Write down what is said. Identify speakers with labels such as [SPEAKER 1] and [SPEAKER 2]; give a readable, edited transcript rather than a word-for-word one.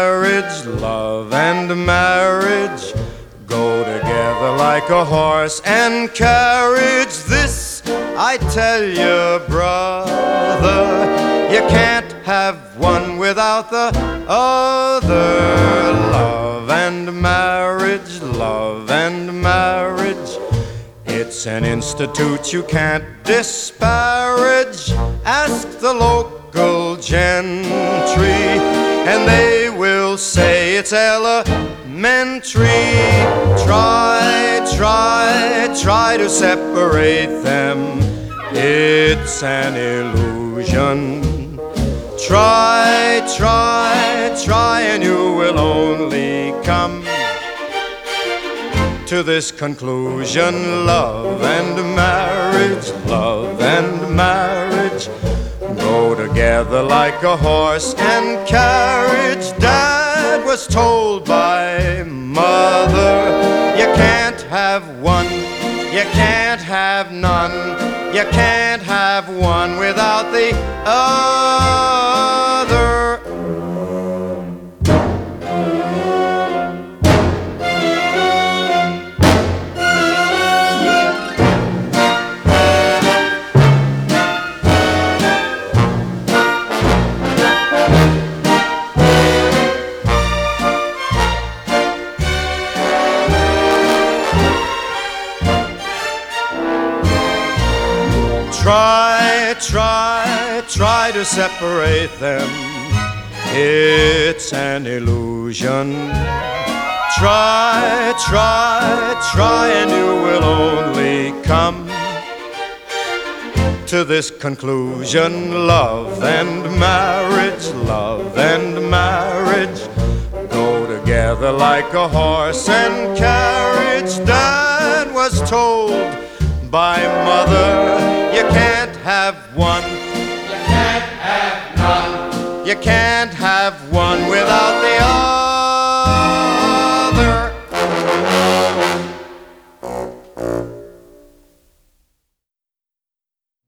[SPEAKER 1] marriage, love and marriage go together like a horse and carriage. This I tell you, brother, you can't have one without the other. Love and marriage, love and marriage, it's an institute you can't disparage. Ask the local gentry, and they will say it's elementary. Try to separate them, it's an illusion. Try, and you will only come to this conclusion. Love and marriage go together like a horse and carriage. Dad was told by mother, you can't have one, you can't have none, you can't have one without the other. Try to separate them, it's an illusion. Try, and you will only come to this conclusion. Love and marriage go together like a horse and carriage. Dad was told by mother, you can't have one, you can't have none, you can't have one